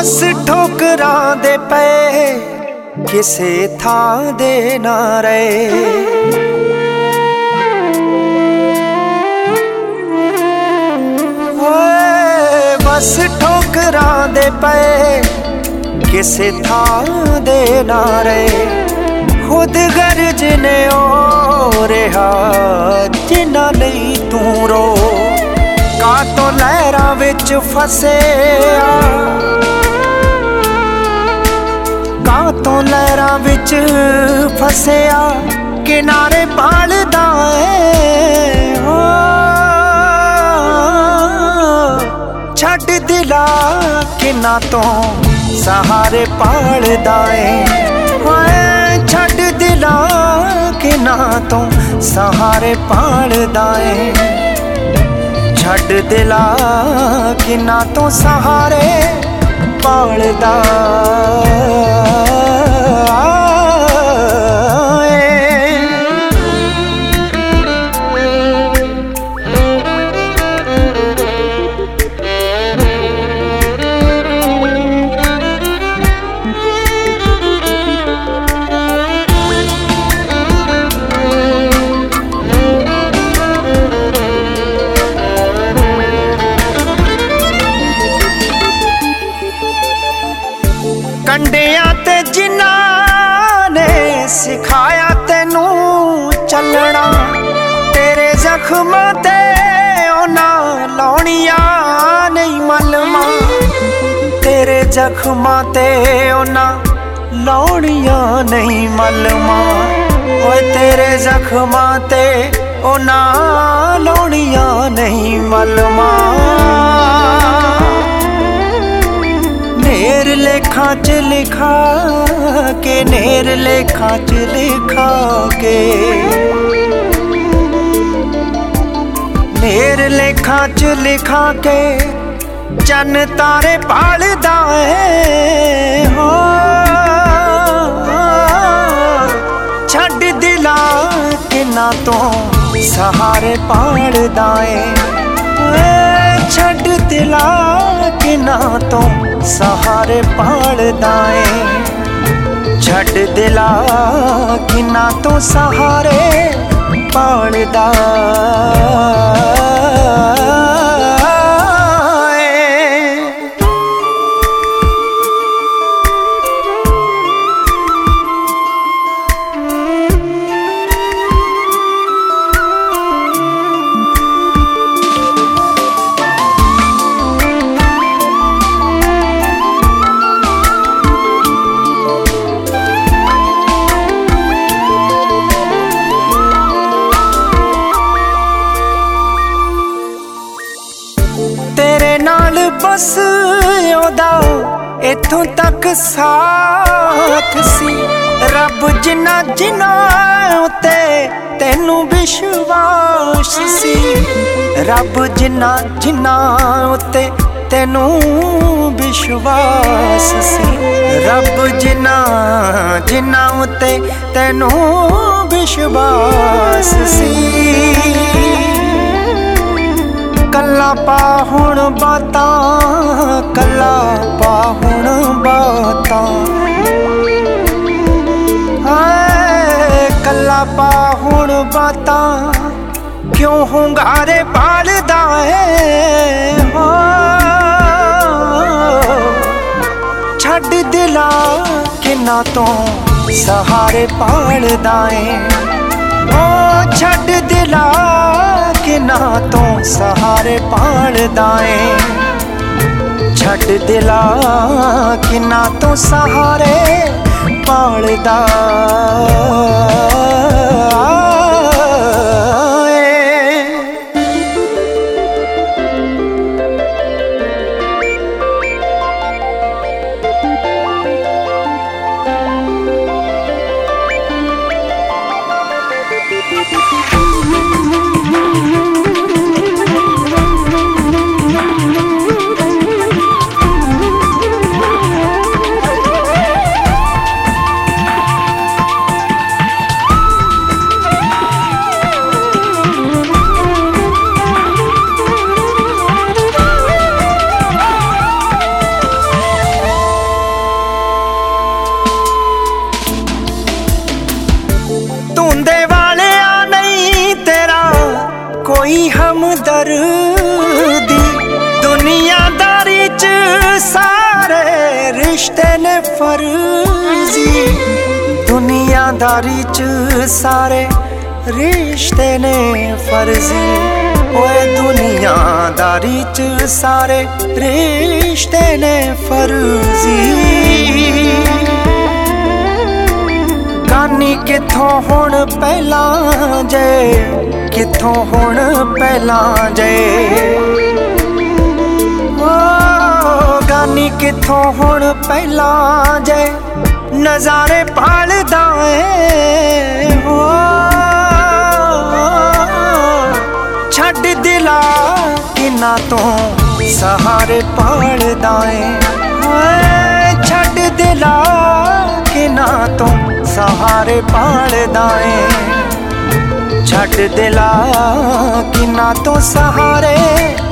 बस ठोकरां दे पे किसे थां दे ना रहे। बस ठोकरां दे पे किसे थां दे ना रहे। खुद गर्ज ने ओ रहा जिन्ना लई तू रो। कातों लहरां विच फसिया, कातों लहरां विच फसिया किनारे भालदा है। छड्ड दिला किन्ना तो सहारे भालदा है। छड्ड दिला किन्ना तो सहारे भालदा है। छड्ड दिला किन्ना तो सहारे भालदा कंडिया ते जिन्हां ने सिखाया तेनू चलना। तेरे जख्मां ते उन्हां लाउणियां नहीं मलमा। तेरे जख्मां ते उन्हां लाउणियां नहीं मलमा। ओए तेरे जख्मां ते उन्हां लाउणियां नहीं मलमा। नेर लेखा च लिखा के, नेर लेखा च लिखा के, नेर लेखा च लिखा के चन्न तारे भालदा है। हो छड्ड दिला किन्ना तो सहारे भालदा है। छड्ड दिला किन्ना तो सहारे भालदा है। छड्ड दिला किन्ना तो सहारे भालदा बस ओदा इथों तक साथ सी। रब जिन्ना जिन्ना उते तेनू विश्वास सी। रब जिन्ना जिन्ना उते तेनू विश्वास सी। रब जिन्ना जिन्ना उते तेनू विश्वास सी। कल्ला पा हुण बातां, कल्ला पा हुण बातां। कल्ला पा हुण बातां क्यों हुंगारे भालदा है। छड्ड दिला किन्ना तो सहारे भालदा है। छड्ड दिला किन्ना तो सहारे भालदा है। छड्ड दिला किन्ना तो सहारे भालदा रिश्ते ने फर्जी दुनियादारी च सारे रिश्ते ने फर्जी ओए दुनियादारी च सारे रिश्ते ने फर्जी गानी किथों हुण पहलां जे किथों हुण पहलां जे गानी किथों हुण पहलां जे नज़ारे पालदा ऐ हो छड्ड दिला किन्ना तो सहारे पालदा ऐ छड्ड दिला किन्ना तो सहारे पालदा ऐ छड्ड दिला किन्ना तो सहारे